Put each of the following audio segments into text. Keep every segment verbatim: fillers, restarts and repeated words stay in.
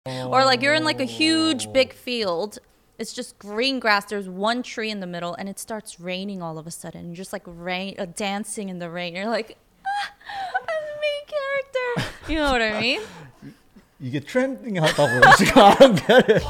Or like you're in like a huge big field. It's just green grass. There's one tree in the middle, and it starts raining all of a sudden. You're just like rain, uh, dancing in the rain. You're like, ah, I'm the main character. You know what I mean? 이게 트렌딩하다고 지금 I don't get it.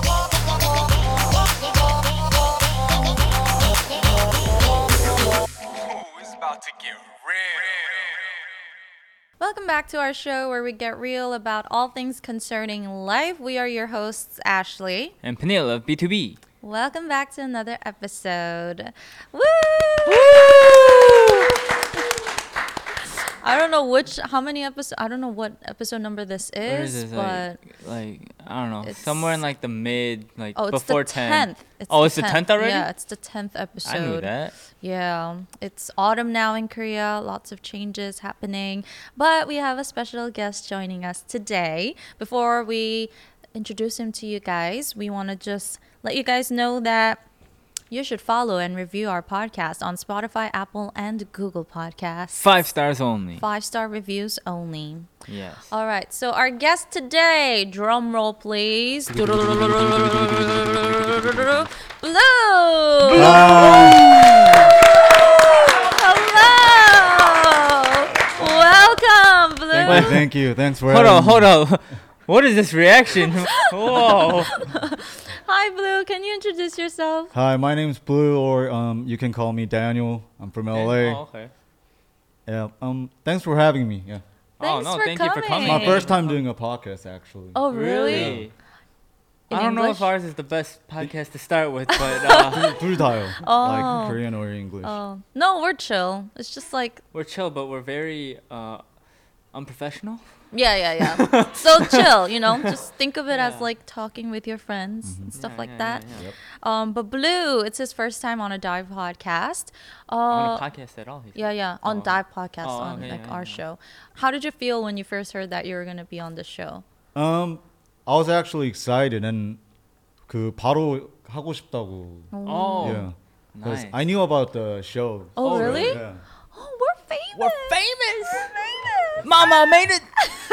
It's about to get real. Welcome back to our show where we get real about all things concerning life. We are your hosts, Ashley. And Peniel of B two B. Welcome back to another episode. Woo! I don't know which, how many episodes, I don't know what episode number this Where is, is this? but Like, like, I don't know. it's- Somewhere in like the mid, like oh, it's before the ten. tenth. It's Oh, it's the tenth already? Yeah, it's the tenth episode. I knew that. Yeah, it's autumn now in Korea. Lots of changes happening. But we have a special guest joining us today. Before we introduce him to you guys, we want to just let you guys know that you should follow and review our podcast on Spotify, Apple, and Google Podcasts. Five stars only. Five star reviews only. Yes. All right, so our guest today, drum roll please. Blue. Hello. Welcome, Blue. Thank you, thank you. Thanks for Hold having on, me. hold on. What is this reaction? Whoa. Hi, Blue. Can you introduce yourself? Hi, my name's Blue, or um, you can call me Daniel. I'm from L A. Oh, okay. Yeah. Um. Thanks for having me. Yeah. Oh, Thanks no, for thank you for coming. coming. My first time doing a podcast, actually. Oh, really? Really? In I don't know English? if ours is the best podcast to start with, but uh, 둘 다요. Oh. Like Korean or English. Oh, no, we're chill. It's just like, we're chill, but we're very uh, unprofessional. yeah, yeah, yeah. So chill, you know? Just think of it as Yeah. like talking with your friends and stuff Yeah, like yeah, that. yeah, yeah. Yep. Um, but Blue, it's his first time on a dive podcast. Uh, On a podcast at all. he said. yeah, yeah, on Oh. Dive Podcast, Oh, on okay, like yeah, our yeah. show. How did you feel when you first heard that you were gonna be on the show? Um, I was actually excited and 그 바로 하고 싶다고. Oh. Yeah. Because Nice. I knew about the show. Oh, Oh, really? Yeah. Oh, we're famous. We're famous. We're famous. Mama made it.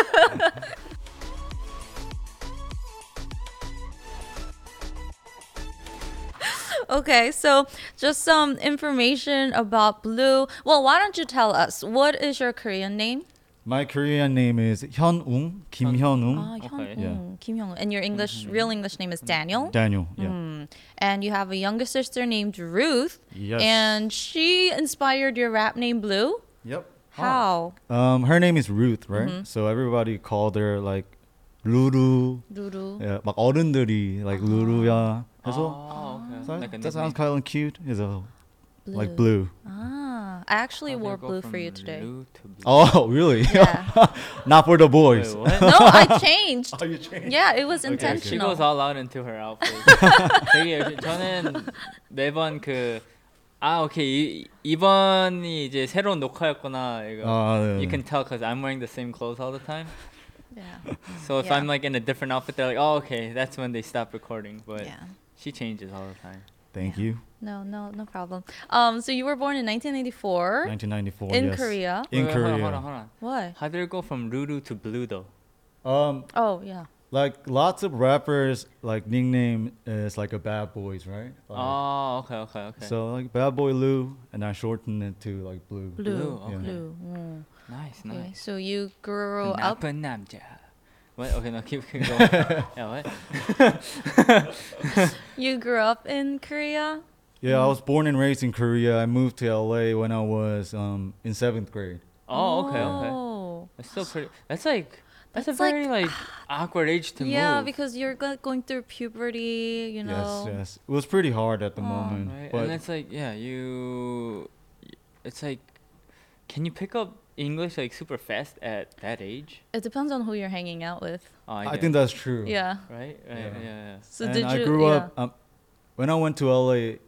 Okay, so just some information about Blue. Well, why don't you tell us what is your Korean name? My Korean name is Hyunung, Kim Hyunung. Ah, Okay. Hyun Kim Hyun. And your English, real English name is Daniel. Daniel. Yeah. Mm. And you have a younger sister named Ruth. Yes. And she inspired your rap name Blue. Yep. How? Um, her name is Ruth, right? Mm-hmm. So everybody called her like 루루. Lulu. Yeah, 막 어른들이 like 루루야. 해서 Oh, okay. so Like a that sounds nickname. kind of cute. Is a Blue. like blue. Ah, I actually How they wore go blue from for you today. blue to blue. Oh, really? Yeah. Not for the Wait, boys. what? No, I changed. Oh, you changed. Yeah, it was She intentional. goes all out into her outfit. 되게 열심히- 저는 매번 그 아, 오케이. 이, 이번이 이제 새로운 녹화였구나. 이거. 아, 네. You can tell because I'm wearing the same clothes all the time. Yeah. So if Yeah. I'm like in a different outfit, they're like, oh, okay, that's when they stop recording. But Yeah. she changes all the time. Thank Yeah. you. No, no, no problem. Um, so you were born in nineteen eighty-four nineteen ninety-four. in yes. Korea. In Wait, wait, Korea. Hold on, hold on, hold on. What? How did it go from Rudu to Blue though? Um, Oh, yeah. like lots of rappers like nickname is like a bad boys, right? Like, Oh, okay, okay, okay. So like Bad Boy Lou, and I shortened it to like Blue. Blue. Blue, okay. Blue. Mm. nice, Okay, nice. so you grew up. 나쁜 남자. What? Okay, no, keep, keep going. Yeah, what? You grew up in Korea. Yeah, I was born and raised in Korea. I moved to L A when I was um in seventh grade. Oh, okay, okay. Oh. That's still pretty. That's like. That's, That's a like- very like awkward age to Yeah, move. because you're go- going through puberty, you know. Yes, yes. It was pretty hard at the Oh. moment, Right? but And it's like, yeah, you. It's like, can you pick up English like super fast at that age? It depends on who you're hanging out with. Oh, I, I get think it. that's true. Yeah. right. Right. Yeah. Yeah. yeah. So and did I you? grew yeah. up um, when I went to L A.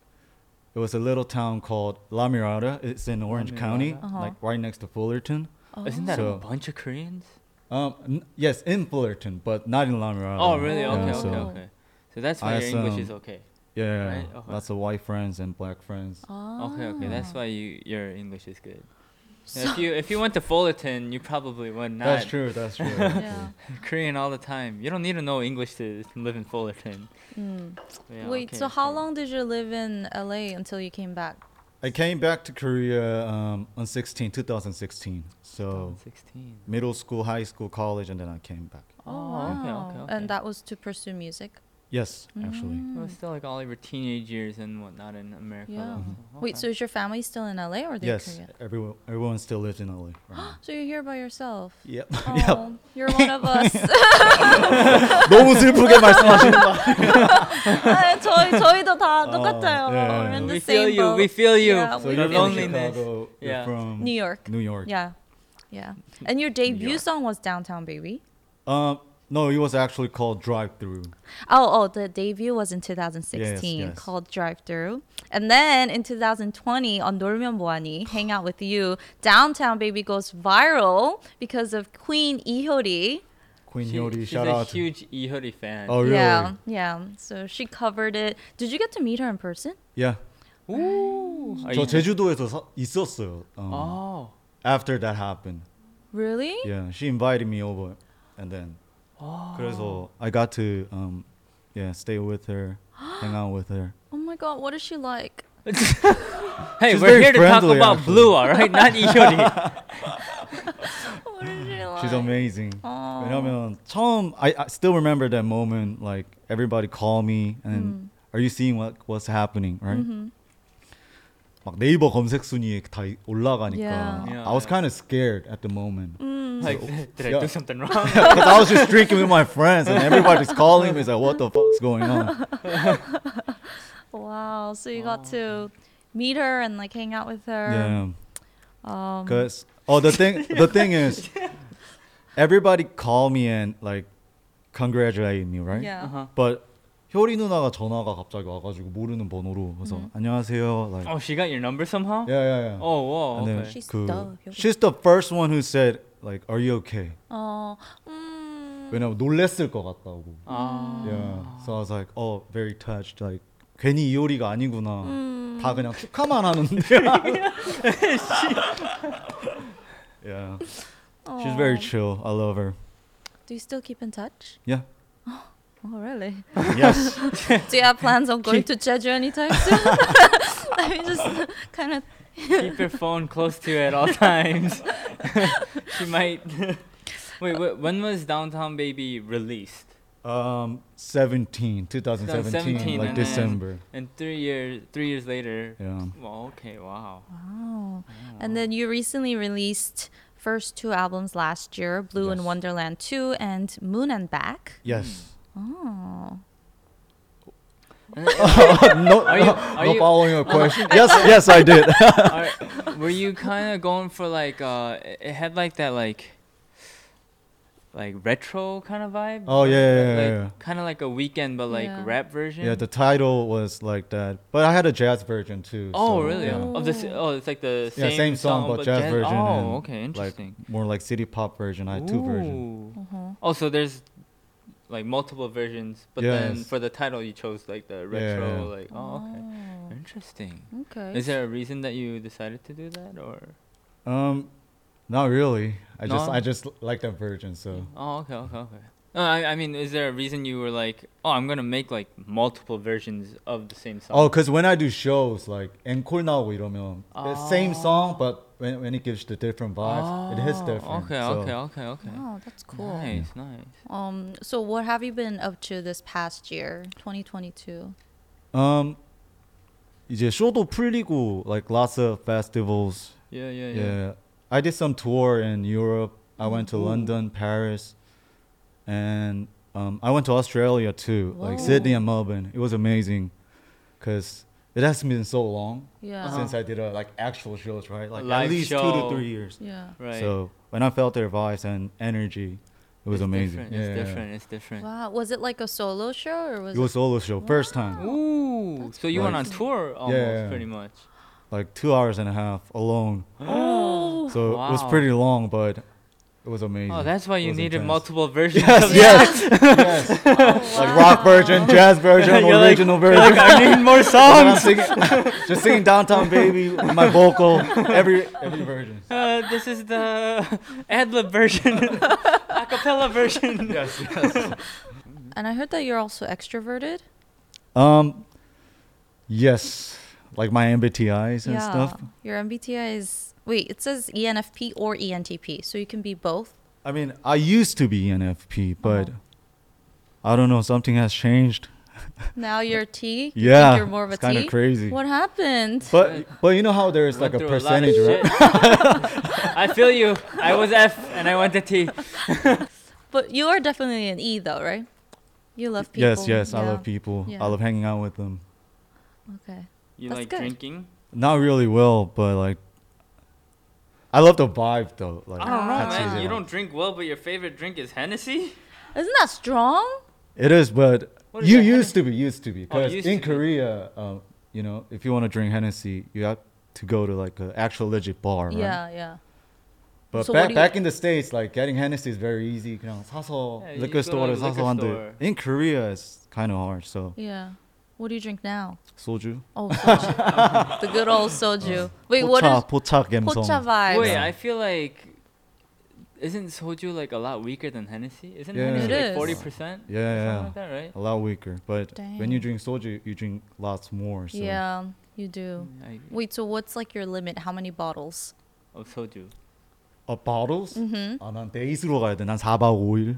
It was a little town called La Mirada. It's in Orange La County, Mirada? Uh-huh. like right next to Fullerton. Oh. Isn't that a So- bunch of Koreans? Um, n- yes, in Fullerton, but not in La Mirada. Oh, really? Yeah, Okay. so- Okay. Okay. So that's I why your had English some- is okay. Yeah, Right? Okay. lots of white friends and black friends. Oh. Okay. Okay. That's why you your English is good. Yeah, if you if you went to Fullerton, you probably would not. That's true. That's true. Yeah. Korean all the time. You don't need to know English to live in Fullerton. Mm. Yeah, Wait, okay, so how so- long did you live in L A until you came back? I came back to Korea um, on sixteen, two thousand sixteen. So sixteen. middle school, high school, college, and then I came back. Oh, okay, wow. okay, okay. And that was to pursue music? Yes, actually. Mm. Well, still like all your teenage years and whatnot in America. Yeah. also. Wait, so Okay. is your family still in L A or they're Yes, Korean? everyone everyone still lives in L A. Right now. So you're here by yourself? Yep. Oh, yep. you're one of us. 너무 슬프게 말씀하시는 거 아, 저희 저희도 다 똑같아요. yeah. We're in the we feel same you. boat. We feel you. Yeah, So we you're feel from you. loneliness. Chicago. You're Yeah. from New York. New York. Yeah, yeah. And your debut York. song was Downtown Baby. Um, no, it was actually called Drive Through. Oh, oh, the debut was in two thousand sixteen Yes, yes. called Drive Through. And then in two thousand twenty on 놀면 뭐하니, Hang Out With You, Downtown Baby goes viral because of Queen Ihyori. Queen She- Hyori, she's shout a out. to- huge Ihori fan. Oh, really? Yeah, yeah. So she covered it. Did you get to meet her in person? Yeah. Ooh. Are 저 you- 제주도에서 사, 있었어요. Um, Oh. After that happened. Really? Yeah, she invited me over, and then 그래서 I got to um, yeah, stay with her, hang out with her. Oh my God, what is she like? Hey, She's we're very here to talk friendly, about actually. Blue, all right? Not Ihori. What is she like? She's amazing. Oh. 왜냐면 처음 I, I still remember that moment. Like everybody called me and are you seeing what what's happening, right? Mhm. 막 네이버 검색 순위에 다 올라가니까 Yeah. Yeah, I was yeah. kind of scared at the moment. Mm. Like, did I Yeah. do something wrong? Because I was just drinking with my friends and everybody's calling me. It's like, what the fuck's going on? Wow. So you got to meet her and like hang out with her. Yeah. Um, Cause oh the thing the thing is everybody call me and like congratulate me, right? yeah. Uh-huh. But 효리 누나가 전화가 갑자기 와가지고 모르는 번호로 그래서 음. 안녕하세요. Like Oh, she got your number somehow? yeah yeah yeah. Oh, whoa. And then Okay. She's 그, the 효리. she's the first one who said like are you okay? 어, 음, 왜냐면 놀랬을 것 같다고. Ah. Yeah. So I was like oh very touched. Like 괜히 이효리가 아니구나. 음. 다 그냥 축하만 하는데. yeah. She's very 어. chill. I love her. Do you still keep in touch? Yeah. Oh, really? Yes. Do you have plans on going to Jeju anytime soon? Let me just kind of. Keep your phone close to you at all times. She might. Wait, wait, when was Downtown Baby released? Um, seventeen, twenty seventeen, seventeen, like and then- December. And three years, three years later. Yeah. Well, okay, wow. Wow. And then you recently released first two albums last year, Blue and Yes. Wonderland two and Moon and Back. Yes. Oh. no, Are you- no, are no you- following a question. yes, yes, I did. Are, were you kind of going for like uh it it had like that like like retro kind of vibe? Oh, yeah, yeah, yeah, like, yeah. Kind of like a Weekend but like Yeah. rap version. yeah, the title was like that, but I had a jazz version too. Oh so, really? Yeah. Of this oh it's like the Yeah, same, same song, but jazz version Oh and, okay, Like interesting. more like city pop version. I had two versions. Ooh. Uh-huh. Oh, so there's like multiple versions, but then Yes. for the title you chose like the Yeah, retro. yeah. Like oh okay, Oh, interesting. okay. Is there a reason that you decided to do that or? Um, not really. I just No? I just like that version. So Oh, okay, okay, okay. No, I, I mean, is there a reason you were like, oh, I'm gonna make like multiple versions of the same song? oh, cause when I do shows like 앵콜 나오고 이러면 the same song, but when when it gives the different vibes, it hits Oh, different. Okay, so. okay, okay, okay. Oh, that's cool. Nice, nice. Um, so what have you been up to this past year, twenty twenty-two? Um, 이제 쇼도 풀리고 like lots of festivals. Yeah, yeah, Yeah. yeah. I did some tour in Europe. I went to Ooh. London, Paris, and um, I went to Australia too, like Whoa. Sydney and Melbourne. It was amazing, cause it has been so long Yeah. Uh-huh. since I did a like actual shows, right? Like live at least two show. to three years. Yeah. Right. So when I felt their vibes and energy, it was It's amazing. Different. Yeah, It's yeah, yeah. different. It's different. Wow. Was it like a solo show or was It was solo show, first Wow. time, Ooh, That's so you went on crazy. tour almost, yeah. pretty much. like two hours and a half alone. Oh. So it was Wow. pretty long, but it was amazing. Oh, that's why It you was need intense. multiple versions. Yes, of yes, yes. Oh, Like wow. rock version, jazz version, You're like- original You're version. like, I need more I'm songs. singing, just singing Downtown Baby with my vocal, every every version. Uh, this is the ad-lib version, acapella version. Yes, yes. And I heard that you're also extroverted. Um, yes, like my M B T Is and yeah. stuff. Your M B T I is wait. It says E N F P or E N T P, so you can be both. I mean, I used to be E N F P, but Uh-huh. I don't know. Something has changed. Now you're T. You Yeah, think you're more of a it's kind T? of crazy. What happened? But but you know how there's Went like a through lot of percentage, right? shit. I feel you. I was F and I went to T. But you are definitely an E though, right? You love people. Yes, yes. I Yeah. love people. Yeah. I love hanging out with them. Okay. You That's like good. drinking? Not really well, but like I love the vibe though. Like I don't know, 같이 man. 이제 You 막- don't drink well, but your favorite drink is Hennessy? Isn't that strong? It is, but What is you that, used to be used to be Oh, because used in to be. Korea, uh, you know, if you want to drink Hennessy, you have to go to like an actual legit bar, right? Yeah, yeah. But So what back do you- back in the States, like getting Hennessy is very easy. 그냥 사서 Yeah, you liquor go to store the 사서 liquor 한데 store. in Korea it's kind of hard. So Yeah. What do you drink now? 소주, Oh, soju. The good old soju. Wait, what 포차 is 포차 감성. pocha vibes? Wait, I feel like isn't soju like a lot weaker than Hennessy? Isn't Yeah. Hennessy It like is. forty percent? Yeah, yeah, Something like that, right? a lot weaker. But when you Dang. drink soju, you drink lots more. So. Yeah, you do. I, Wait, so what's like your limit? How many bottles? of soju. 어, bottles? Mm-hmm. 아, 난 데이스로 가야 돼. 난 사 박 오 일.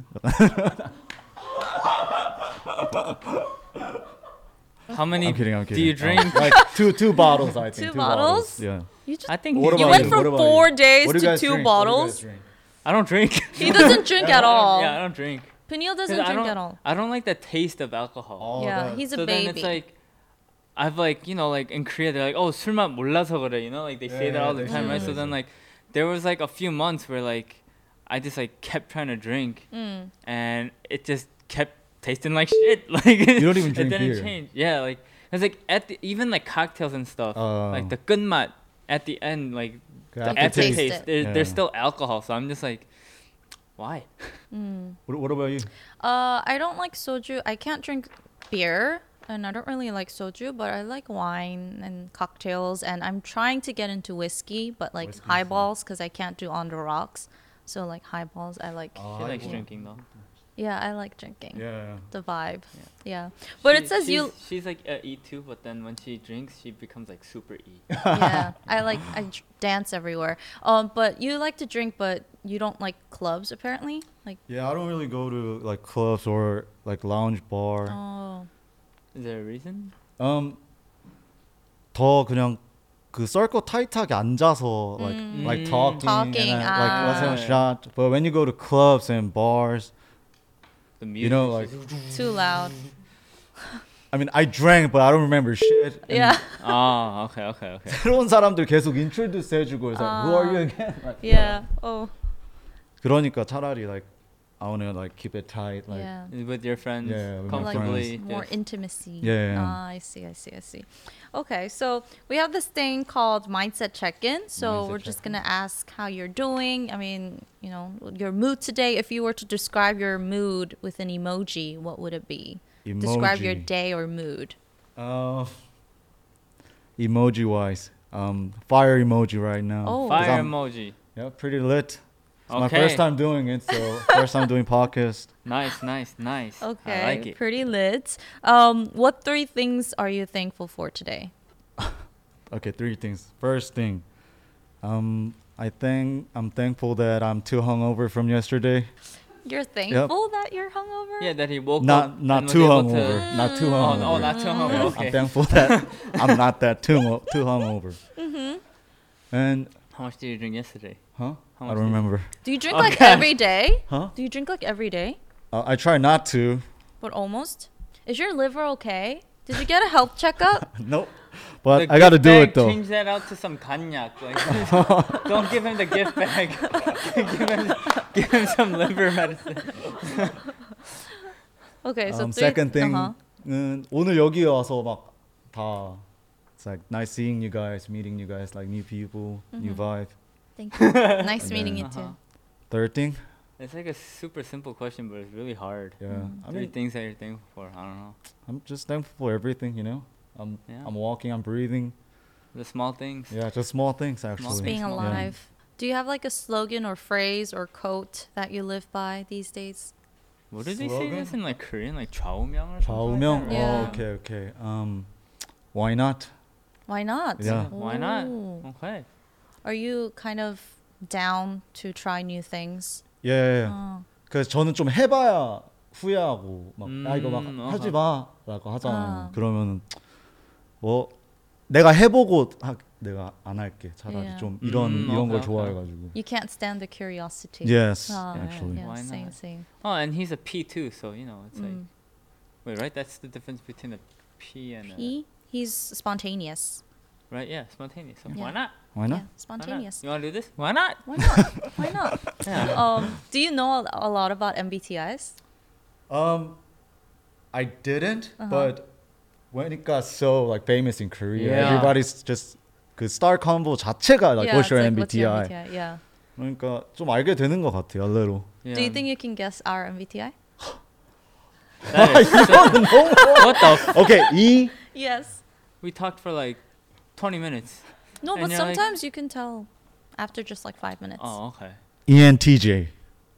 How many I'm kidding. I'm do kidding. you drink? Uh, like two two bottles, I think. Two bottles? Yeah. You just I think What you about went you? from What about four you? days What do you to guys two drink? What do you guys bottles. drink? I don't drink. He doesn't drink at all. Yeah, I don't drink. Peniel 'Cause doesn't I drink don't, at all. I don't like the taste of alcohol. Oh, Yeah, that- he's a so baby. then it's like I've like, you know, like in Korea they're like, oh, 술맛 몰라서 그래, you know, like they say Yeah, that all yeah, the they time, say right? that, So they then say. like there was like a few months where like I just like kept trying to drink Mm. and it just kept tasting like shit. Like You don't even it drink didn't beer. change. Yeah, like it's like at the, even like cocktails and stuff, Oh. like the 끝맛 at the end, like 그 the aftertaste. aftertaste, Taste it. there, Yeah. there's still alcohol. So I'm just like, why? Mm. What, what about you? Uh, I don't like soju. I can't drink beer, and I don't really like soju, but I like wine and cocktails. And I'm trying to get into whiskey, but like Whiskey, highballs because I can't do on the rocks. So like highballs, I like. Oh, She likes highball. drinking though. Yeah, I like drinking. Yeah. The vibe. Yeah. But it She- says she's, you. She's like a E too, but then when she drinks, she becomes like super E. Yeah, I like I j- dance everywhere. Um, but you like to drink, but you don't like clubs apparently. Like Yeah, I don't really go to like clubs or like lounge bar. oh. Is there a reason? Um, 더 그냥 그 circle 타이트하게 앉아서 like Mm. like Mm. talking, Talking, and then, like ah. let's have a shot. But when you go to clubs and bars, The music. you know, like Too loud. I mean, I drank, but I don't remember shit. And Yeah. Ah, okay, okay, okay. 새로운 사람들 계속 introduce 해주고 it's like, who are you again? Like, Yeah. Oh. 그러니까 차라리 like I wanna like keep it tight, like Yeah. With your friends, Yeah, with my Like comfortably. more yes. intimacy. Yeah, yeah, yeah. Ah, I see, I see, I see. Okay, so we have this thing called mindset check-in. So Mindset we're just check-in. gonna ask how you're doing. I mean, you know, your mood today. If you were to describe your mood with an emoji, what would it be? Describe your emoji. day or mood. Uh, emoji wise, um, fire emoji right now. Oh. 'Cause Fire I'm- emoji. Yeah, pretty lit. It's my Okay. first time doing it, so first time doing podcast. Nice, nice, nice. Okay, I like it. pretty lit. Um, what three things are you thankful for today? Okay, three things. First thing, um, I think I'm thankful that I'm too hungover from yesterday. You're thankful that you're hungover? Yeah, that he woke up. Not not and was too able hungover. to- Not too Oh, hungover. no, not too hungover. Yeah, Okay. I'm thankful that I'm not that too mo- too hungover. Mm-hmm. And How much did you drink yesterday? huh? How I much don't did- remember. Do you drink like Okay. every day? Huh? Do you drink like every day? Uh, I try not to. But almost? Is your liver okay? Did you get a health checkup? Nope. But The I gotta gift do bag, it though. Change that out to some cognac. Like, don't give him the gift bag. give him, give him some liver medicine. Okay, so um, three, second thing, uh-huh. 은 오늘 여기 와서 막 다. It's like nice seeing you guys, meeting you guys, like new people, new Mhm. vibe. Thank you. Nice And meeting then- you too. Uh-huh. Third thing, It's like a super simple question, but it's really hard. Yeah, I Three mean, things that you're thankful for. I don't know. I'm just thankful for everything. You know, I'm Yeah. I'm walking, I'm breathing. The small things. Yeah, just small things actually. Just being Yeah. alive. Do you have like a slogan or phrase or quote that you live by these days? What did they say Slogan? this in like Korean? Like 좌우명 or something 좌우명. like that? Yeah. Oh, okay, okay. Um, why not? Why not? Yeah. Why not? Ooh. Okay. Are you kind of down to try new things? 예. 예. 어. 그래서 저는 좀 해봐야 후회하고 막 아 이거 막 음, 하지 어허. 마라고 하잖아요. 아. 그러면 뭐 내가 해보고 하, 내가 안 할게. 차라리 Yeah. 좀 이런 음, 이런 걸 오케이, 오케이. 좋아해가지고. You can't stand the curiosity. Yes, 아, actually. Yeah, Why same, not? same. Oh, and he's a P too, so you know it's like Mm. wait, right? That's the difference between a P and a P, he's spontaneous. right? Yeah, spontaneous. So Yeah. why not? Why not? Yeah, spontaneous. You want to do this? Why not? Why not? Why not? Yeah. Um, do you know a lot about M B T Is? Um, I didn't, Uh-huh. but when it got so like famous in Korea, Yeah. everybody's just 그 star combo 자체가 like yeah, what's it's your like, what's your M B T I? M B T I? Yeah. 그러니까 좀 알게 되는 것 같아요, a little. Yeah. Do you think you can guess our M B T I? That is so- what the? F- Okay, E. Yes. we talked for like twenty minutes. No, And but you're like- sometimes you can tell after just like five minutes. Oh, okay. E N T J.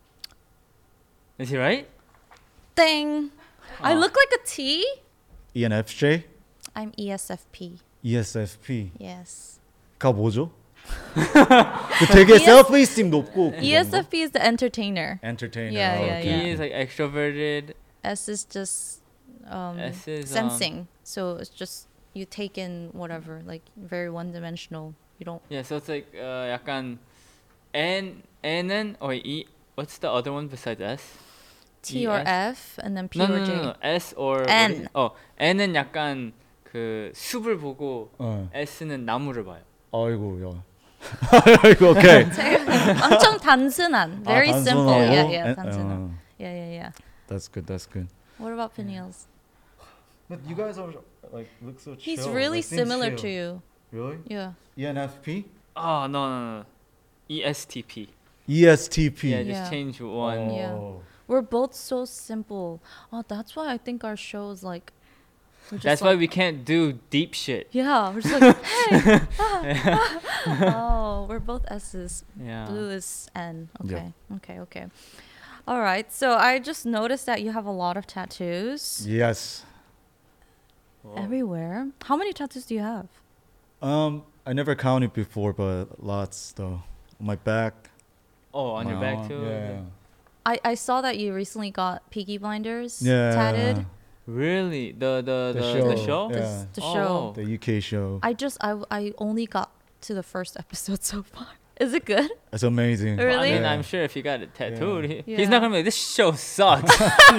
Is he right? Dang. I Oh. look like a T. E N F J. I'm E S F P. E S F P. Yes. 가 뭐죠? 그 되게 E S- self-esteem 높고 그건가? E S F P is the entertainer. entertainer. Yeah, oh, yeah, okay. yeah. He is like extroverted. S is just um, S is, um, sensing. So it's just you take in whatever, like very one dimensional. You don't. Yeah, so it's like uh, 약간 N N은 or E. What's the other one besides S? T or E S? F and then P No, or no, J. no, no. S or what N. is it? 어, N은 약간 그 숲을 보고 어. S는 나무를 봐요. 아이고, 야. 아이고, 오케이. 엄청 단순한. Very 아, simple. 단순하고? Yeah, yeah, 에- 단순한. 어, Yeah, yeah, yeah. That's good. That's good. What about Peniels? But you guys are like look so chill. He's really like, seem similar chill. to you. Really? Yeah. E N F P? Oh, no, no, no. E S T P. E S T P. Yeah, just Yeah. change one. Yeah. Oh. We're both so simple. Oh, that's why I think our show is like. we're just That's why like- we can't do deep shit. Yeah, we're just like, hey. ah, ah. Oh, we're both S's. Yeah. Blue is N. Yeah. Okay. Okay. Okay. All right. So I just noticed that you have a lot of tattoos Yes. Whoa. everywhere. How many tattoos do you have? Um, I never counted before, but lots though. On my back. Oh, on your my back arm, too? Yeah. I, I saw that you recently got Peaky Blinders Yeah. tatted. Really? The the The the, show. the show? The, Yeah. the Oh, show. wow. The U K show. I just I I only got to the first episode so far. Is it good? It's amazing. Really? I mean, Yeah. I'm sure if you got it tattooed, he, Yeah. he's not gonna be like, this show sucks.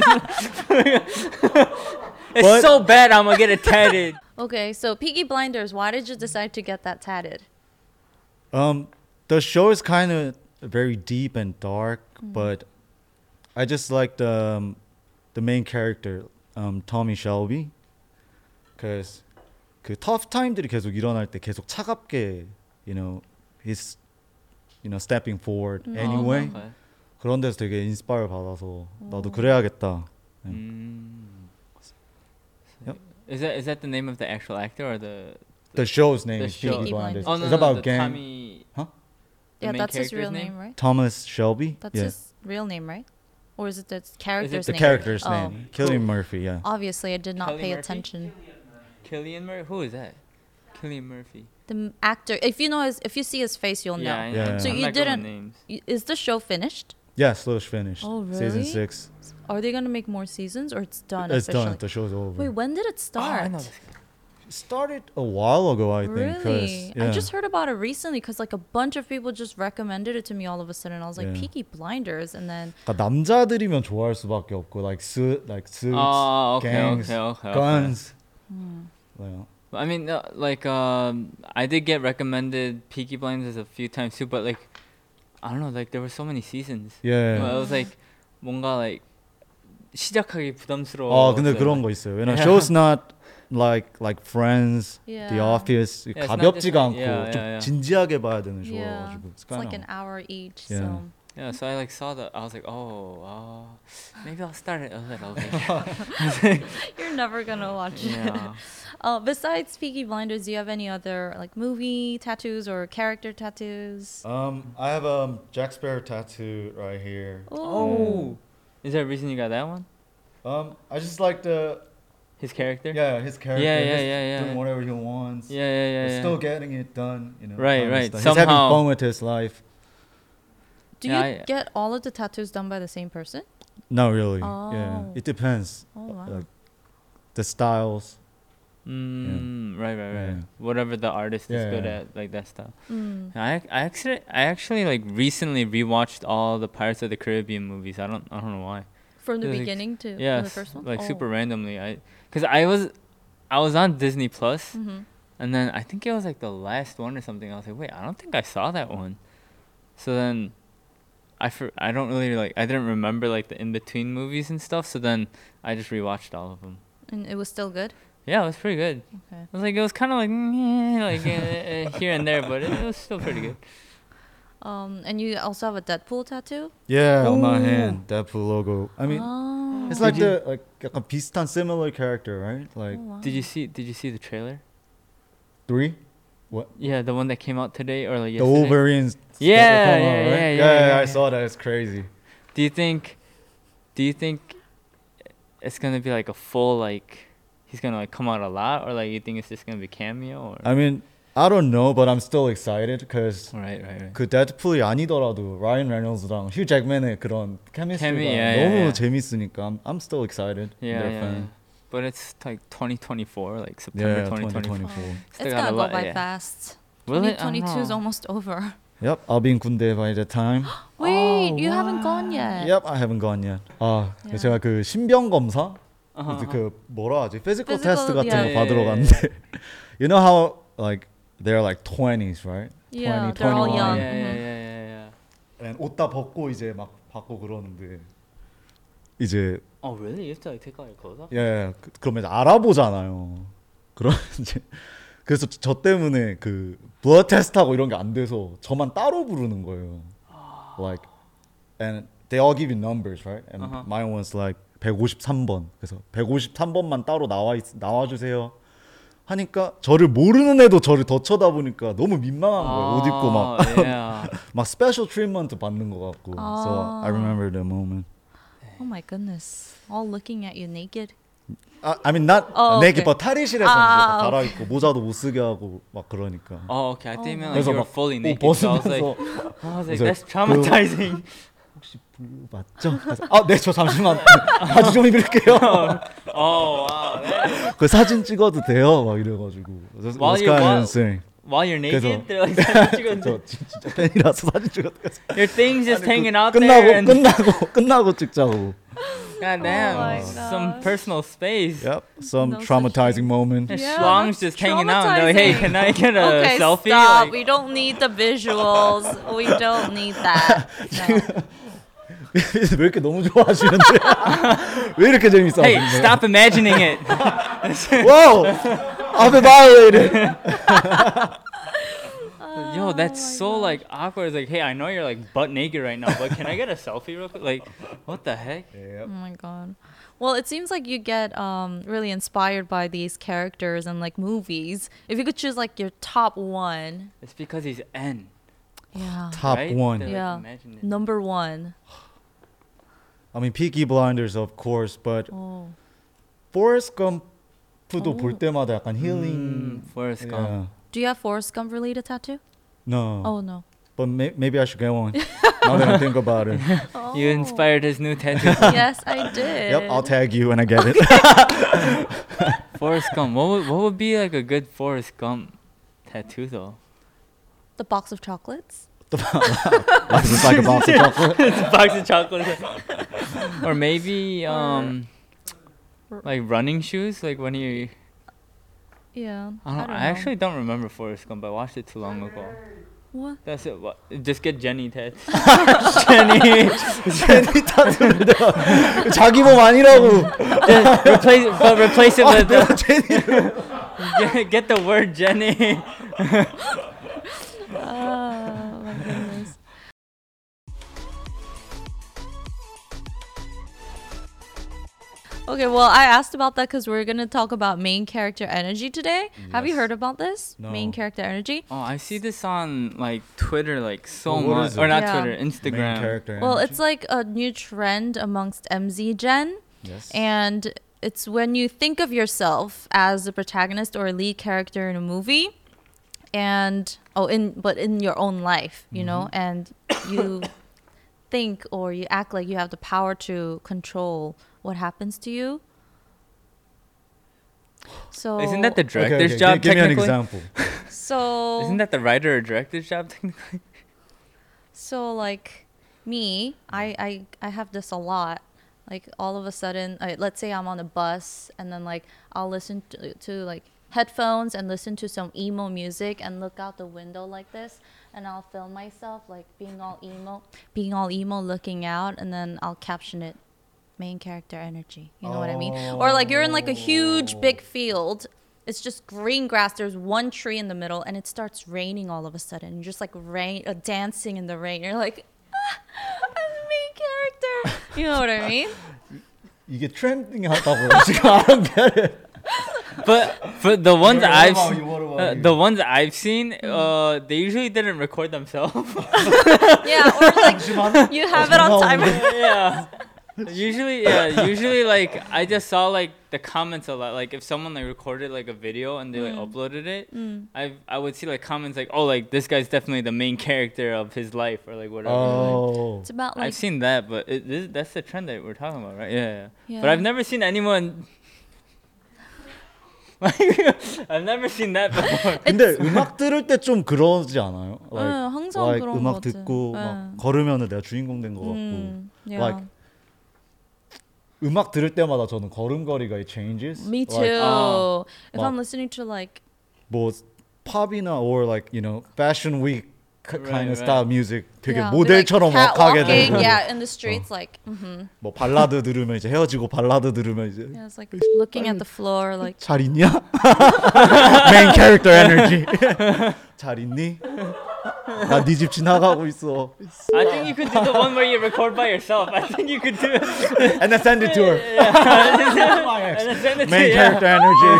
it's But- so bad, I'm gonna get it tatted. Okay, so Peaky Blinders, why did you decide to get that tatted? Um, the show is kind of very deep and dark, Mm. but I just like the um, the main character, um, Tommy Shelby, because 그 tough time들이 계속 일어날 때 계속 차갑게, you know, he's, you know, stepping forward 음. anyway. Okay. 그런 데서 되게 인스파이어 받아서 나도 오. 그래야겠다. 네. Mm. Yep. Is that is that the name of the actual actor or the? The show's name The is show. Peaky Peaky Blinders. Oh no, It's no, about the gang. Tommy. Huh? the Yeah, main that's his character's real name, right? Thomas Shelby. That's yeah. his real name, right? Or is it the character's The name? character's Oh. name. Killian Murphy. Yeah. Obviously, I did not Kelly pay Murphy? attention. Killian Murphy. Who is that? Killian Murphy. The m- actor, if you know his, if you see his face, you'll Yeah, know. I Yeah, know. yeah. So I'm you not good with didn't- names. Y- Is the show finished? Yeah, Slush finished. Oh, Season really? six. Are they gonna make more seasons, or it's done It's officially? done. The show's over. Wait, when did it Oh, start? I know this guy. It started a while ago, I think. 'cause, Really? I yeah. just heard about it recently because like a bunch of people just recommended it to me all of a sudden. I was like, Yeah. Peaky Blinders, and then 그러니까 남자들이면 좋아할 수밖에 없고, like suit, like suits, Oh, okay, gangs, okay, okay, okay. guns. Hmm. Well, I mean, uh, like, um, I did get recommended Peaky Blinders a few times too, but like, I don't know, like there were so many seasons. yeah. You know, it was like 뭔가 like 시작하기 부담스러워. 어, 근데 그런 거 있어요. 왜냐면 show's not like like Friends, The Yeah. Office. Yeah, it's not just 가볍지가 like- 않고 yeah, 좀 yeah, yeah. 진지하게 봐야 되는 yeah, 쇼여가지고. it's like an hour each. Yeah. So Yeah, so I like saw that. I was like, oh, uh, maybe I'll start it a little bit. You're never gonna watch it. Yeah. Uh, besides Peaky Blinders, do you have any other like movie tattoos or character tattoos? Um, I have a um, Jack Sparrow tattoo right here. Oh, is there a reason you got that one? Um, I just like the His character? yeah his character. Yeah, yeah, just yeah, yeah. doing whatever he wants. Yeah, yeah, yeah. But yeah. still getting it done. You know. Right, kind of right. stuff. He's having Somehow- fun with his life. Do Yeah, you I- get all of the tattoos done by the same person? Not really. Yeah, Oh. it depends. Oh wow. Like the styles. Mm, right, right, right. Yeah. Whatever the artist is good Yeah. at, like that stuff. Mm. I, I actually, I actually like recently rewatched all the Pirates of the Caribbean movies. I don't, I don't know why. From the Like, beginning to Yeah, from the first one? like Oh. super randomly. I, cause I was, I was on Disney Plus, Mhm. and then I think it was like the last one or something. I was like, wait, I don't think I saw that one. So then, I for, I don't really like, I didn't remember like the in between movies and stuff. So then I just rewatched all of them. And it was still good? Yeah, it was pretty good. Okay. It was like it was kind of like meh, like uh, uh, here and there, but it, it was still pretty good. Um, and you also have a Deadpool tattoo? Yeah, on my Ooh. hand, Deadpool logo. I mean, Oh. it's Did like you- the like 약간 비슷한 similar character, right? Like Oh, wow. Did you see? Did you see the trailer? three. What? Yeah, the one that came out today or like The yesterday. Wolverines. Yeah, that come yeah, out, yeah, right? yeah, yeah, yeah, I yeah. saw that. It's crazy. Do you think? Do you think it's gonna be like a full like? He's gonna like come out a lot, or like you think it's just gonna be cameo? Or I mean, I don't know, but I'm still excited because right, right, right. 그 데드풀이 아니더라도 라이언 레놀즈랑 휴 잭맨의 그런 케미스트리가 케미, yeah, 너무 yeah, yeah. 재밌으니까 I'm, I'm still excited. I'm Yeah, their yeah, fan. yeah. But it's like twenty twenty-four, like September Yeah, twenty twenty twenty-four. twenty-four. Still It's got gonna a go lot, by yeah. fast. Will it? I don't twenty twenty-two is know. almost over. Yep, I'll be in 군대 by the time. Wait, Oh, you haven't gone yet. Yep, I haven't gone yet. 아, Yeah. 제가 그 신병 검사 Uh-huh, 이제 uh-huh. 그 뭐라 하지? 피지컬 Physical, 테스트 같은 yeah. 거 받으러 Yeah, yeah, 갔는데 you know how like they're like twenties, right? Yeah, twenty, they're all twenty-one. young. Yeah, yeah, Mhm. yeah, yeah, yeah. And 옷 다 벗고 이제 막 받고 그러는데 이제 Oh, really? You have to like take all your clothes off? 예, 그, 그러면 이제 알아보잖아요. 그런 이제 그래서 저 때문에 그 블러드 테스트하고 이런 게 안 돼서 저만 따로 부르는 거예요. Like and they all give you numbers, right? And Uh-huh. mine was like 백오십삼 번. 그래서 백오십삼 번만 따로 나와 있, 나와 주세요. 하니까 저를 모르는 애도 저를 더 쳐다보니까 너무 민망한 거예요. 옷 입고 막 Oh, yeah. 막 스페셜 트리트먼트 받는 것 같고. So I remember the moment. Oh my goodness. All looking at you naked. 아, I mean not 어, naked, 오케이. but 탈의실에서 아, 이제 막 오케이. 갈아입고 모자도 못 쓰게 하고 막 그러니까. Oh, okay. I Oh, think wow. like 그래서 you were 막 fully 옷 naked. So I was like, 벗으면서 I was like, 그래서 that's traumatizing. 혹시 블루 맞죠? 그래서, 아, 네, 저 잠시만 바지 좀 입을게요. Oh wow. That- 그 사진 찍어도 돼요? 막 이래가지고. That's While kind you- of while- insane. While you're naked, 그래서- they're like 사진 찍었는데 저 진- 진짜 팬이라서 사진 찍었다. your things just hanging out 끝나고 there. And 끝나고 끝나고 찍자고. God damn, Oh my some gosh. personal space. Yep, some No such traumatizing thing. moment. And Yeah, schlong's that's just hanging out. And they're like, hey, traumatizing. can I get a Okay, selfie? stop. Like, We don't need the visuals. We don't need that. No. 왜 이렇게 너무 좋아하시는데? 왜 이렇게 재밌어? hey, stop imagining it. Wow, I've been violated. Yo, that's Oh my so like awkward. It's like, hey, I know you're like butt naked right now, but can I get a selfie real quick? Like, what the heck? Oh my god. Well, it seems like you get um really inspired by these characters and like movies. If you could choose like your top one, It's because he's N. yeah, Top right? one. They're, like, Yeah. imagine it. number one. I mean, Peaky Blinders, of course, but Oh, Forrest Gump도 오. 볼 때마다 약간 Mm, 힐링. Forrest Yeah. Gump. do you have Forrest Gump related tattoo? No. Oh no. But may- maybe I should get one. Now that I think about it. You inspired his new tattoo. Yes, I did. Yep, I'll tag you when I get it. Forrest Gump. What would what would be like a good Forrest Gump tattoo though? The box of chocolates. Like, just like a box of chocolate. It's a box of chocolates. Or maybe um, like running shoes. Like when he. Yeah. I, don't, don't I know. actually don't remember Forrest Gump. I watched it too long ago. What? That's it. What? Just get Jenny tat. Jenny. 제니 타투를 내가 자기 몸 아니라고. Just replace, but replace it 아, with 내가 the, 제니. get, get the word Jenny. Oh my goodness. Okay, well, I asked about that because we're gonna talk about main character energy today. Have you Yes. heard about this? No. Main character energy. Oh, I see this on like Twitter like so Well, what much, is or it? not Yeah. Twitter, Main Instagram. character. Well, energy? it's like a new trend amongst M Z Gen. yes. And it's when you think of yourself as a protagonist or a lead character in a movie, and oh, in but in your own life, you know, and you think or you act like you have the power to control what happens to you. So Isn't that the Okay, okay, director's gi- job Give me an technically? example. so? Isn't that the writer or director's job technically? So like me, I I I have this a lot. Like all of a sudden, uh, let's say I'm on a bus and then like I'll listen to, to like headphones and listen to some emo music and look out the window like this, and I'll film myself like being all emo, being all emo looking out, and then I'll caption it main character energy. You know what I mean? Or like you're in like a huge big field. It's just green grass. There's one tree in the middle, and it starts raining all of a sudden. You're just like rain, uh, dancing in the rain. You're like, ah, I'm the main character. You know what I mean? 이게 트렌딩하다고 지금 I don't get it. But for the ones What I've about s- you? What about uh, you? the ones I've seen, uh, they usually didn't record themselves. Yeah, or like you have it on timer. yeah. Usually, yeah. Usually, like I just saw like the comments a lot. Like if someone like recorded like a video and they like uploaded it, I I would see like comments like, oh, like this guy's definitely the main character of his life or like whatever. Oh. It's about like I've seen that, but it, this, that's the trend that we're talking about, right? Yeah, yeah. Yeah. But I've never seen anyone. I've never seen that before. 근데 음악 들을 때 좀 그러지 않아요? 네, 항상 like 그런 음악 것 같아. 듣고 네. 막 걸으면은 내가 주인공 된 것 같고. 음, yeah. Like 음악 들을 때마다 저는 걸음걸이가 it changes. Me too. Like, 어. if 막- I'm listening to like 뭐 팝이나 or like you know fashion week kind Right, of right. style music 되게 yeah, be 모델처럼 like 왁하게 catwalking, 되고. yeah, in the streets, like, mm-hmm. 뭐 발라드 들으면 이제 헤어지고 발라드 들으면 이제 Yeah, it's like looking at the floor, like, 잘 있냐? Main character energy. 잘 있니? 나 네 집 지나가고 있어. I think you could do the one where you record by yourself. I think you could do it. And then send it to her. And then send it to Main you. character energy.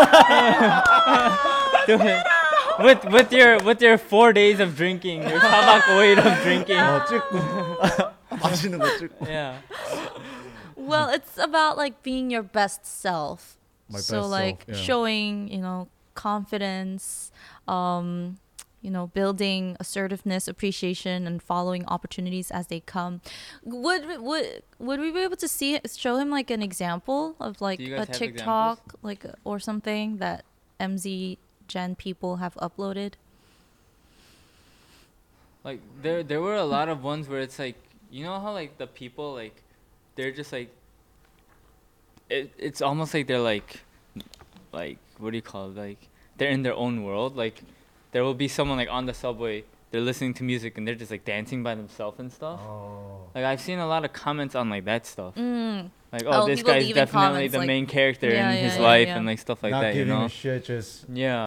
Do it. With with your with your four days of drinking, your tabak weight of drinking. 어, 찍고 마시는 거 찍고. Yeah. well, it's about like being your best self. My so best like self, yeah. showing, you know, confidence, um, you know, building assertiveness, appreciation, and following opportunities as they come. Would would would we be able to see show him like an example of like Do you a guys have TikTok, examples? like or something that M Z Gen people have uploaded? Like there there were a lot of ones where it's like, you know how like the people like they're just like it, it's almost like they're like like what do you call it, like they're in their own world. Like there will be someone like on the subway, they're listening to music and they're just like dancing by themselves and stuff. Like I've seen a lot of comments on like that stuff. Mm. Like, oh, Oh, this people guy's leaving definitely comments, the like- main character Yeah, in yeah, his yeah, life yeah. and like stuff like Not that, you giving know? a shit, just Yeah.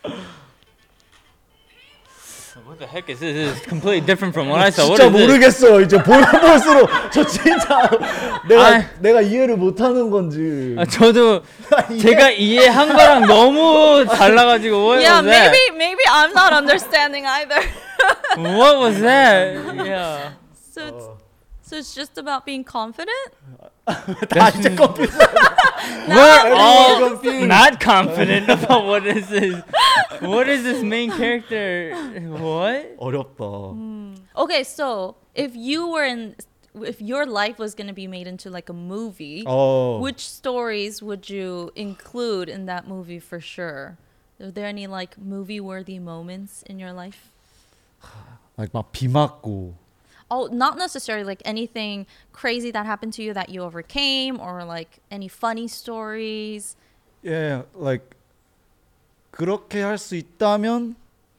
What the heck is this? This is completely different from what I saw. What 진짜 is this? 모르겠어. 이제 보면 볼수록 저 진짜 내가 아. 내가 이해를 못하는 건지. 아, 저도 이해- 제가 이해한 거랑 너무 달라가지고 what Yeah, was that? maybe maybe I'm not understanding either. What was that? Yeah. so it's, so it's just about being confident. 다 이제 컴퓨터. We're all confused. not confident about what is this. What is this main character? What? 어렵다. Okay, so if you were in, if your life was gonna be made into like a movie, 어. which stories would you include in that movie for sure? Are there any like movie-worthy moments in your life? like 막비 맞고. Oh, not necessarily like anything crazy that happened to you that you overcame, or like any funny stories. Yeah, like 그렇게 할 수 있다면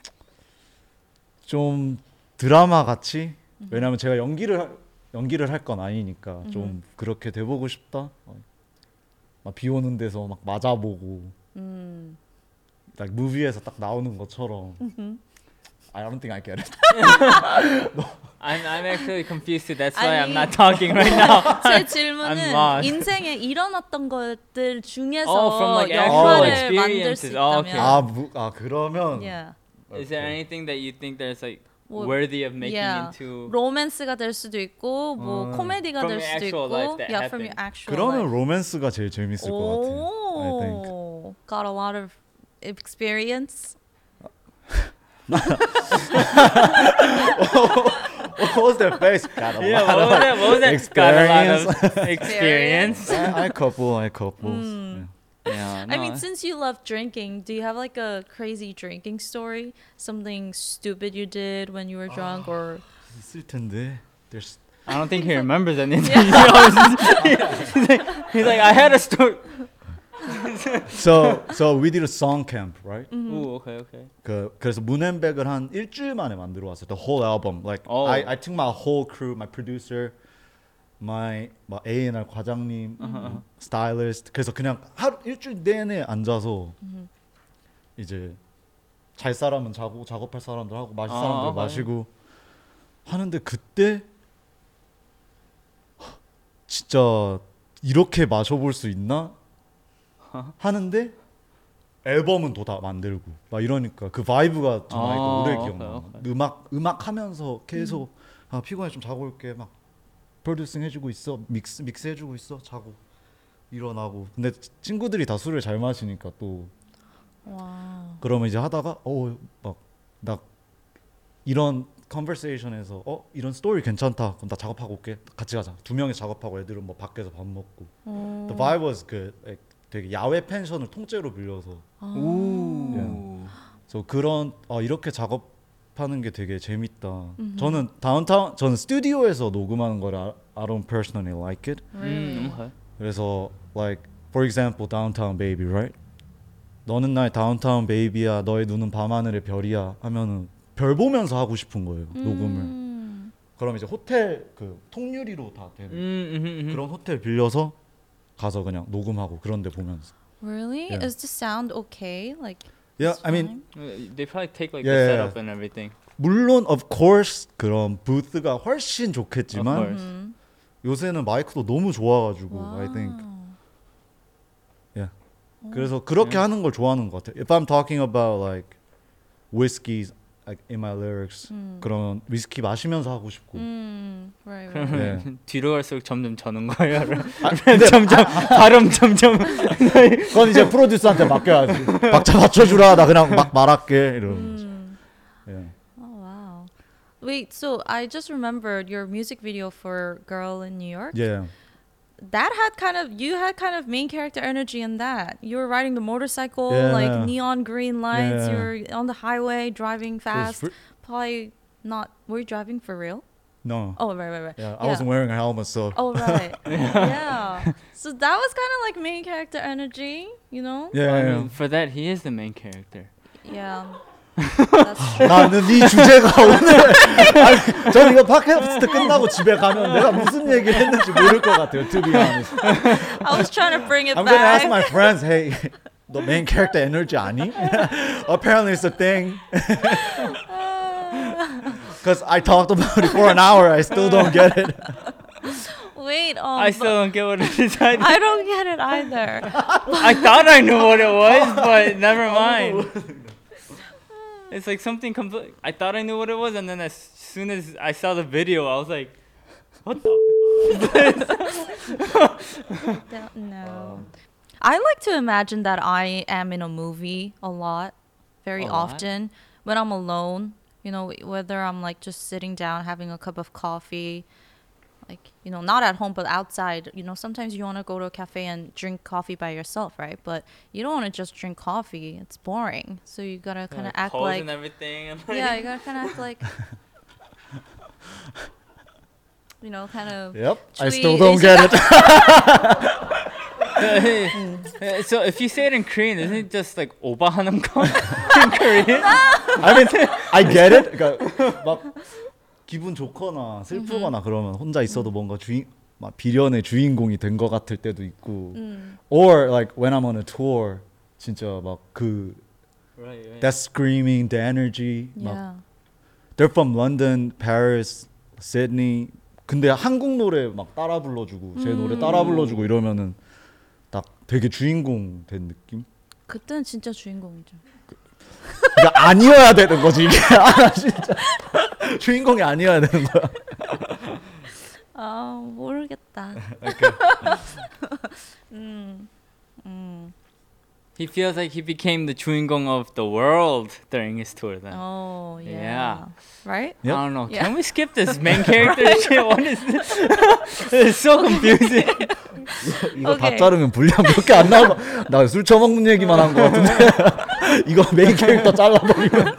좀 드라마 같이. 왜냐면 제가 연기를 하- 연기를 할 건 아니니까 좀 그렇게 돼보고 싶다. 어, 막 비 오는 데서 막 맞아보고. Mm. like movie에서 딱 나오는 것처럼. I don't think I get it. I'm I'm actually confused too. That's why I'm 아니, not talking right now. 제 I'm 질문은 lost. 인생에 일어났던 것들 중에서 Oh, from like actual 영화를 만들 experiences. 수 Oh, 있다면 okay. 아, 무, 아 그러면 yeah. Is there anything that you think there's like 뭐, worthy of making yeah. into? 로맨스가 될 수도 있고 뭐 어. 코미디가 From 될 your 수도 actual 있고 life that yeah, from your happened. actual 그러면 life. 로맨스가 제일 재밌을 것 같아. I think. Oh, got a lot of experience. What was that face? Got a Yeah, lot what was of that? What was that? Got a lot experience. of experience. I, I couple, I couple. Mm. Yeah, I mean, no. since you love drinking, do you have like a crazy drinking story? Something stupid you did when you were drunk, or 있을 텐데. There's I don't think he remembers anything. He always- he's, like, he's like, I had a story. so so we did a song camp, right? Ooh, okay, okay. 그 그래서 문앤백을 한 일주일 만에 만들어 왔어요. The whole album. Like Oh. I I took my whole crew, my producer, my 막 A and R 과장님, stylist. 그래서 그냥 하루 일주일 내내 앉아서 이제 잘 사람은 자고 작업할 사람들 하고 마실 아, 사람들 아, 마시고 하는데 그때 진짜 이렇게 마셔볼 수 있나 하는데 앨범은 또 다 만들고 막 이러니까 그 바이브가 정말 아, 오래 오케이, 기억나. 오케이. 음악 음악 하면서 계속 아 피곤해 좀 자고 올게 막 프로듀싱 해주고 있어 믹스 믹스 해주고 있어 자고 일어나고 근데 친구들이 다 술을 잘 마시니까 또 wow. 그러면 이제 하다가 어 막 나 이런 컨버세이션에서 어 이런 스토리 괜찮다 그럼 나 작업하고 올게 같이 가자 두 명이 작업하고 애들은 뭐 밖에서 밥 먹고 어. The vibe was good like, 되게 야외 펜션을 통째로 빌려서 Ooh. Yeah. 그래서 그런 어, 이렇게 작업하는 게 되게 재밌다. 저는 다운타운 저는 스튜디오에서 녹음하는 거를 I, I don't personally like it. Really? Mm, okay. 그래서 like for example Downtown Baby right? 너는 나의 다운타운 베이비야 너의 눈은 밤하늘의 별이야 하면은 별 보면서 하고 싶은 거예요 녹음을. 음. 그럼 이제 호텔 그 통유리로 다 되는 Mm, mm-hmm, mm-hmm. 그런 호텔 빌려서 가서 그냥 녹음하고 그런데 보면서. Really? Yeah. Is the sound okay? Like Yeah, it's I mean fine? Uh, They probably take like Yeah, the yeah, setup and everything. 물론 of course 그런 부스가 훨씬 Of 좋겠지만 course. 음. 요새는 마이크도 너무 좋아가지고 와우. I think yeah. 오. 그래서 그렇게 Yeah. 하는 걸 좋아하는 것 같아요. If I'm talking about like whiskeys like in my lyrics, 음. 그런 위스키 마시면서 하고 싶고. 음. Right, right. 그러면 네. 뒤로 갈수록 점점 저는 거예요. 아, 근데 점점 발음 점점. 그건 이제 프로듀서한테 맡겨야지. 박자 맞춰주라. 나 그냥 막 말할게 이러면서. 음. Yeah. Oh wow. Wait, so I just remembered your music video for Girl in New York. Yeah. That had kind of you had kind of main character energy in that. You were riding the motorcycle, Yeah. like neon green lights. Yeah. You were on the highway driving It was fast. fr- Probably not. Were you driving for real? no. Oh right, right, right. Yeah, I wasn't wearing a helmet, so. Oh right. Yeah. So that was kind of like main character energy, you know? Yeah. I yeah, mean, for that, he is the main character. Yeah. That's true. 나는 네 주제가 오늘 아니, 전 이거 팟캐스트 끝나고 집에 가면 내가 무슨 얘기를 했는지 모를 것 같아요. To be honest, I was trying to bring it I'm gonna back. ask my friends, hey, the main character energy 아니? Apparently it's a thing. Because I talked about it for an hour, I still don't get it. Wait, um, I still don't get what it is. I, I don't get it either. I thought I knew what it was, but never mind. It's like something complete. I thought I knew what it was, and then as soon as I saw the video, I was like, "What the?" Don't know. I like to imagine that I am in a movie a lot, very A lot? often when I'm alone. You know, whether I'm like just sitting down having a cup of coffee, like, you know, not at home but outside. You know, sometimes you want to go to a cafe and drink coffee by yourself, right? But you don't want to just drink coffee. It's boring. So you gotta kind of act Pose like and everything. And yeah, you gotta kind of act like you know, kind of. Yep, I Should still we- don't get it. Uh, so if you say it in Korean, isn't it just like 오바 하는 거 in Korean? I mean, I get it. 그러니까 막 기분 좋거나 슬프거나 그러면 혼자 있어도 뭔가 주인 막 비련의 주인공이 된 것 같을 때도 있고. 음. Or like when I'm on a tour, 진짜 막 그 Right, right. that screaming, the energy. 막 Yeah. they're from London, Paris, 시드니. 근데 한국 노래 막 따라 불러주고 제 노래 따라 불러주고 이러면은 딱 되게 주인공 된 느낌? 그때는 진짜 주인공이죠. 그러니까 아니어야 되는 거지 이게. 아, 진짜 주인공이 아니어야 되는 거야. 아 모르겠다. 음, 음. He feels like he became the 주인공 of the world during his tour then. Oh yeah. Yeah. Right? Yep. I don't know. Yeah. Can we skip this main character shit? What is this? It's so confusing. 이거 다 오케이. 자르면 분량 몇 개 안 나와. 나 술 처먹는 얘기만 한 거 같은데. 이거 메인 캐릭터 잘라버리면.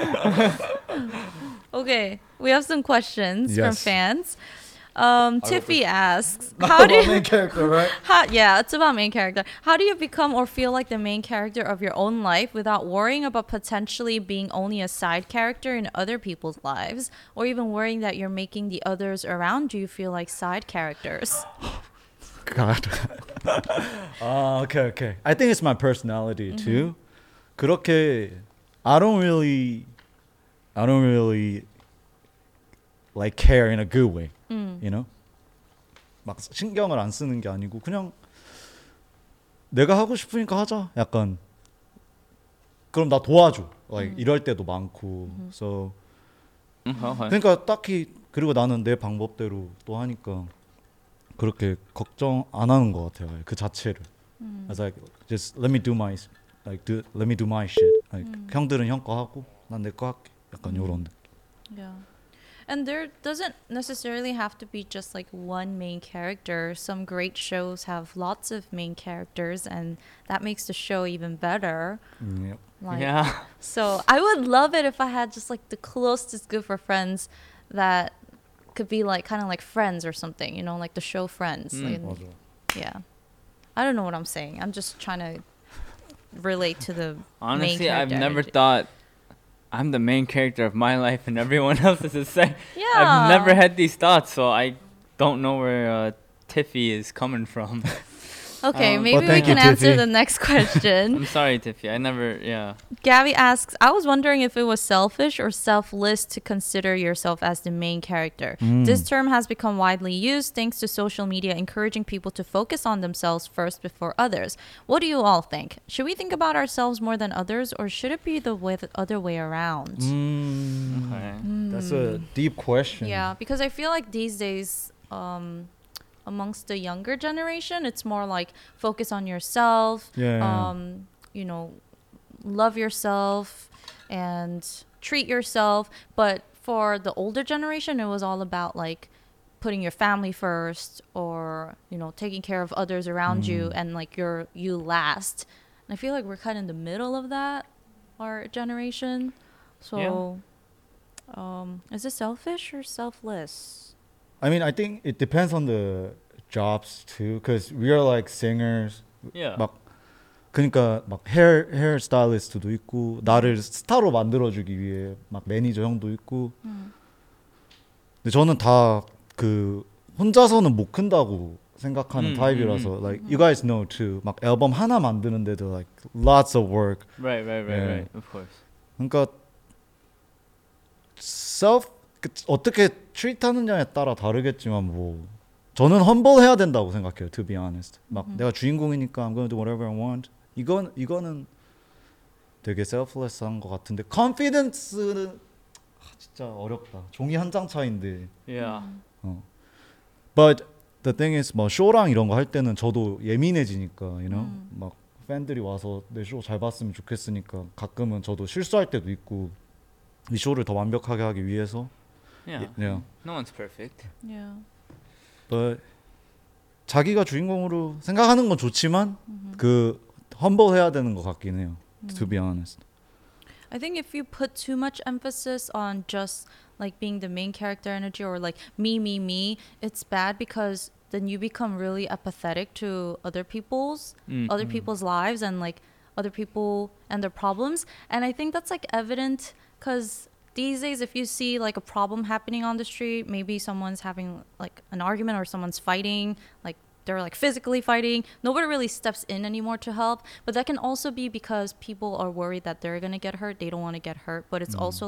Okay, we have some questions from Yes. fans. Um, Tiffy asks, how do you, 메인 캐릭터, right? how, yeah, it's about main character. How do you become or feel like the main character of your own life without worrying about potentially being only a side character in other people's lives, or even worrying that you're making the others around you feel like side characters? God. 아, okay, okay. I think it's my personality too. 그렇게 I don't really, I don't really like care in a good way. You know? 막 신경을 안 쓰는 게 아니고 그냥 내가 하고 싶으니까 하자. 약간 그럼 나 도와줘. Like 이럴 때도 많고. So Okay. 그러니까 딱히 그리고 나는 내 방법대로 또 하니까 그렇게 걱정 안 하는 것 같아요. 그 자체를. I was like, just let me do my, like, do, let me do my shit. Like, 형들은 형 거 하고 난 내 거 할게. 약간 요런 느낌. Yeah. And there doesn't necessarily have to be just like one main character. Some great shows have lots of main characters, and that makes the show even better. 음, yep. Like, Yeah. So I would love it if I had just like the closest good for friends that could be like kind of like Friends or something, you know, like the show Friends. Mm. Like, 맞아. yeah. I don't know what I'm saying. I'm just trying to relate to the main Honestly, I've character never energy. thought I'm the main character of my life and everyone else is the same. Yeah. I've never had these thoughts, so I don't know where uh, Tiffy is coming from. Okay, Um, maybe Well, we thank can you, answer Tiffy. the next question. I'm sorry, Tiffy. I never, yeah. Gabby asks, I was wondering if it was selfish or selfless to consider yourself as the main character. This term has become widely used thanks to social media encouraging people to focus on themselves first before others. What do you all think? Should we think about ourselves more than others, or should it be the way the other way around? Mm, Okay. that's a deep question. Yeah, because I feel like these days, um, amongst the younger generation, it's more like focus on yourself. Yeah. Um, you know, love yourself and treat yourself. But for the older generation, it was all about like putting your family first, or you know, taking care of others around you, and like you're you last. And I feel like we're kind of in the middle of that, our generation. So, um, is it selfish or selfless? I mean, I think it depends on the jobs too, because we are like singers. Yeah. 막 그러니까 막 헤어 헤어 스타일리스트도 있고 나를 스타로 만들어주기 위해 막 매니저 형도 있고. 근데 저는 다 그 혼자서는 못 큰다고 생각하는 음, 타입이라서 음, like you guys know too. 막 앨범 하나 만드는데도 like lots of work. Right, right, right, Yeah. right. Of course. 그러니까 self 그 어떻게 트리트하느냐에 따라 다르겠지만 뭐 저는 humble 해야 된다고 생각해요. To be honest, 막 내가 주인공이니까 I'm gonna do whatever I want. 이건 이거는 되게 selfless한 것 같은데 confidence는 아, 진짜 어렵다. 종이 한 장 차인데. Yeah. 어. But the thing is 뭐 쇼랑 이런 거 할 때는 저도 예민해지니까, you know, 막 팬들이 와서 내 쇼 잘 봤으면 좋겠으니까 가끔은 저도 실수할 때도 있고 이 쇼를 더 완벽하게 하기 위해서. Yeah. Yeah. No one's perfect. Yeah. But 자기가 주인공으로 생각하는 건 좋지만 그 humble 해야 되는 것 같긴 해요. To be honest. I think if you put too much emphasis on just like being the main character energy, or like me, me, me, it's bad, because then you become really apathetic to other people's Mm. other people's lives, and like other people and their problems. And I think that's like evident because these days, if you see like a problem happening on the street, maybe someone's having like an argument or someone's fighting, like they're like physically fighting, nobody really steps in anymore to help. But that can also be because people are worried that they're gonna get hurt. They don't want to get hurt. But it's also like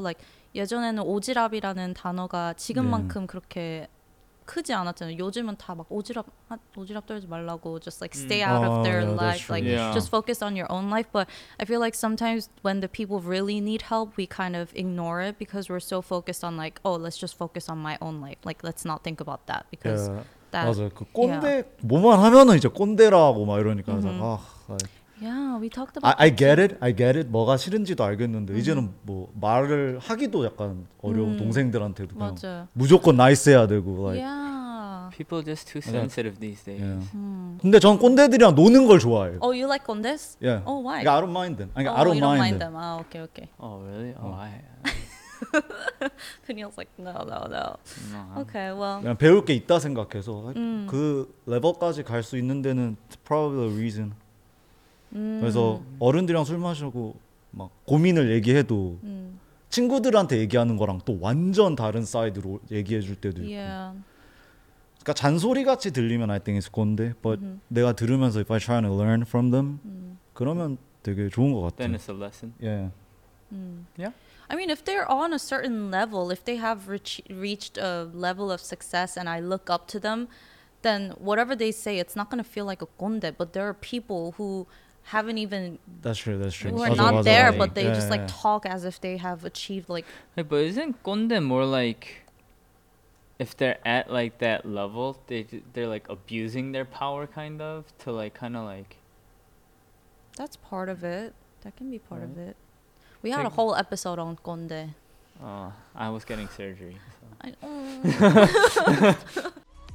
예전에는 오지랖이라는 단어가 지금만큼 그렇게 크지 않았잖아요. 요즘은 다 막 오지랖 아, 오지랖 떨지 말라고 just like stay out Oh, of their yeah, that's life, true. like Yeah. just focus on your own life. But I feel like sometimes when the people really need help, we kind of ignore it because we're so focused on like, oh, let's just focus on my own life. Like let's not think about that because Yeah. that 맞아요. 그 꼰대 뭐만 하면은 이제 꼰대라고 막 이러니까 그래서 Mhm. 아, like, yeah, we talked I, about I that get too. it, I get it. 뭐가 싫은지도 알겠는데 이제는 뭐 말을 하기도 약간 어려워. 음. 동생들한테도 그냥 맞아요. 무조건 나이스 해야 되고. Like, Yeah. People just too Yeah. sensitive these days. yeah. 음. 근데 전 꼰대들이랑 노는 걸 좋아해요. Oh, you like condes? Yeah. Oh, why? 그러니까 I don't mind them. 아니, Oh, I don't you don't mind mind them. them. Ah, okay, okay. Oh really? Oh, Oh. I. Peniel's like, no, no, no. No, Okay, well. 그냥 배울 게 있다 생각해서 음. 그 레벨까지 갈 수 있는 데는 probably a reason. 음. 그래서 어른들이랑 술 마시고 막 고민을 얘기해도 음. 친구들한테 얘기하는 거랑 또 완전 다른 사이드로 얘기해 줄 때도 있고. Yeah. 그러니까 잔소리 같이 들리면 I think it's 건데, but Mhm. 내가 들으면서 if I try to learn from them, 음. 그러면 되게 좋은 것 then 같아. it's a lesson. Yeah. 음. Yeah. I mean, if they're on a certain level, if they have reach, reached a level of success and I look up to them, then whatever they say, it's not going to feel like a 건데. But there are people who haven't even, That's true. That's true. who are 맞아, not 맞아, there, 맞아. but they Yeah, just like yeah. talk as if they have achieved like, Hey, but isn't 건데 more like if they're at like that level, they j- they're like abusing their power kind of to like kind of like that's part of it. That can be part of Right. it. We had a Like- whole episode on 건데. uh I was getting surgery. So. I, mm.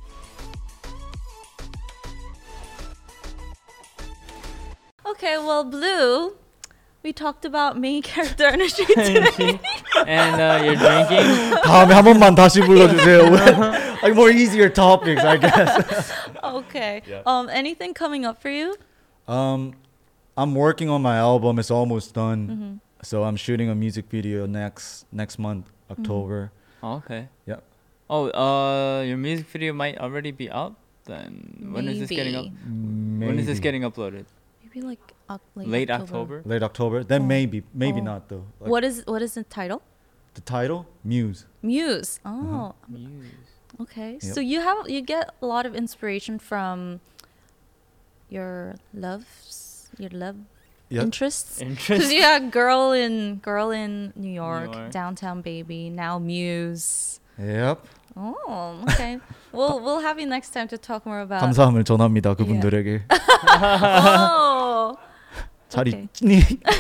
Okay, well, Blue, we talked about main character energy today. And uh, you're drinking. 다음에 한 번만 다시 불러주세요. Like more easier topics, I guess. Okay. Yeah. Um, anything coming up for you? Um, I'm working on my album. It's almost done. Mhm. So I'm shooting a music video next next month, October. Oh, okay. Yep. Oh, uh, your music video might already be out then. When is this getting up? Maybe. When is this Maybe. getting uploaded? Maybe like, uh, late, Late October. October. Late October. Then Oh. maybe, maybe Oh. not though. Like, What is what is the title? the title? Muse. Muse. Oh, Muse. okay. Yep. So you have you get a lot of inspiration from your loves, your love Yep. interests. Because Interest. you had girl in girl in New York, York. downtown baby, now Muse. Yep. Oh, okay. we'll we'll have you next time to talk more about. 감사함을 전합니다 그분들에게. Oh. 잘 Okay. 있니?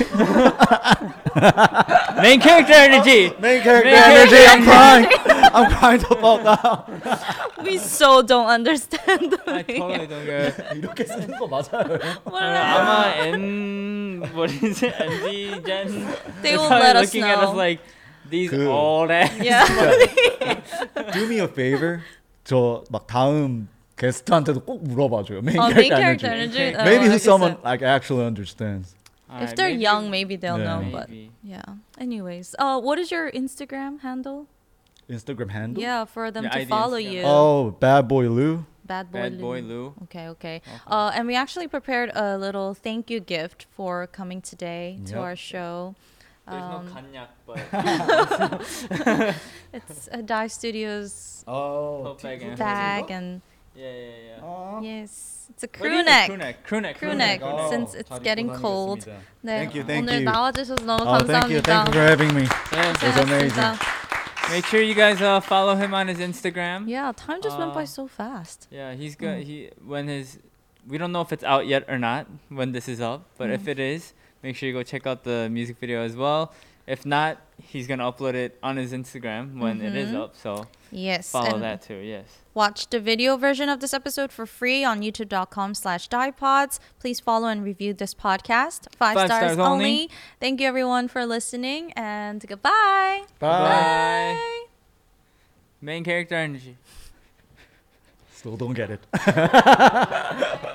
Main character energy. Main character Main energy. character I'm crying. I'm crying the fuck out. We so don't understand. the I meaning. totally don't get it. 이렇게 쓰는 거 맞아요? Whatever. 아마 N what is it? N G Gen. They They're will probably let us looking at us know. like these Good. old ass. Yeah. Do me a favor. 저 막 다음 게스트한테도 꼭 물어봐줘요. Main Oh, character main character energy. energy. Oh, Maybe I who's guess someone that- like actually understands. If Alright, they're maybe- young, maybe they'll Yeah. know. But Maybe. yeah. Anyways, uh, what is your Instagram handle? Instagram handle? Yeah, for them Yeah, to I do follow Instagram. you. Oh, Bad Boy Lou. Bad boy. Bad boy Lou. Lou. Okay, okay. Okay. Uh, and we actually prepared a little thank you gift for coming today to Yep. our show. There's Um, no kanyak, but It's a Dive Studios Oh. tote bag and bag, and yeah, yeah, yeah. yes, it's a What crew is it? neck. Crew neck. Crew neck. Crew neck. Oh, Since it's 잘 입고 getting cold. 다니겠습니다. 네, Thank you, thank 오늘 you. 나와주셔서 너무 Oh, thank you, 감사합니다. thank you for having me. Yeah, It was amazing. 고맙습니다. make sure you guys uh, follow him on his Instagram. Yeah, time just went by Uh, so fast. Yeah, he's good. Mm. He when his we don't know if it's out yet or not when this is up, but if Mm. it is, make sure you go check out the music video as well. If not, he's gonna upload it on his Instagram when it is Mhm. up. So Yes, follow and that too. Yes. watch the video version of this episode for free on youtube.com slash divepods. Please follow and review this podcast. Five, Five stars, stars only. only. Thank you everyone for listening and goodbye. Bye. Bye. Main character energy. Still don't get it.